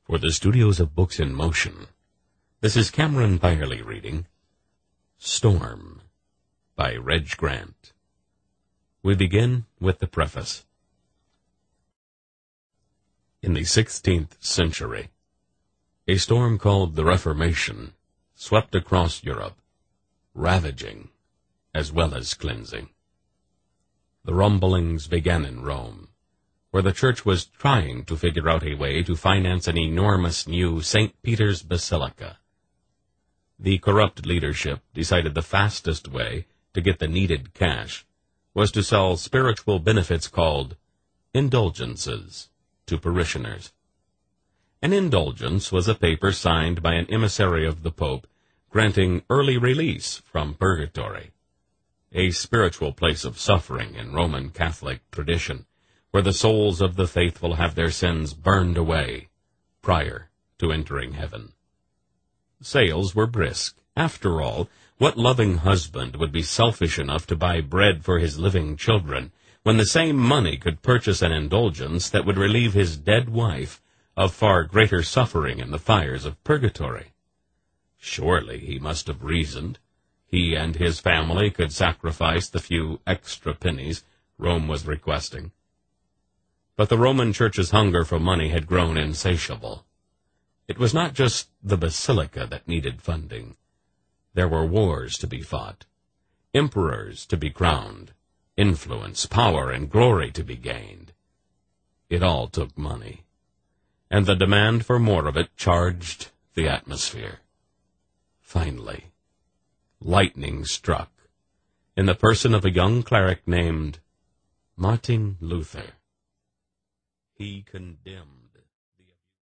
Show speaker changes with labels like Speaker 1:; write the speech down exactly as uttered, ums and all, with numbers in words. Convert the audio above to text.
Speaker 1: For the studios of Books in Motion, this is Cameron Byerly reading Storm by Reg Grant. We begin with the preface. In the sixteenth century, a storm called the Reformation swept across Europe, ravaging as well as cleansing. The rumblings began in Rome, where the church was trying to figure out a way to finance an enormous new Saint Peter's Basilica. The corrupt leadership decided the fastest way to get the needed cash was to sell spiritual benefits called indulgences to parishioners. An indulgence was a paper signed by an emissary of the Pope granting early release from purgatory, a spiritual place of suffering in Roman Catholic tradition, where the souls of the faithful have their sins burned away prior to entering heaven. Sales were brisk. After all, what loving husband would be selfish enough to buy bread for his living children when the same money could purchase an indulgence that would relieve his dead wife of far greater suffering in the fires of purgatory? Surely he must have reasoned. He and his family could sacrifice the few extra pennies Rome was requesting. But the Roman Church's hunger for money had grown insatiable. It was not just the basilica that needed funding. There were wars to be fought, emperors to be crowned, influence, power, and glory to be gained. It all took money, and the demand for more of it charged the atmosphere. Finally, lightning struck in the person of a young cleric named Martin Luther. He condemned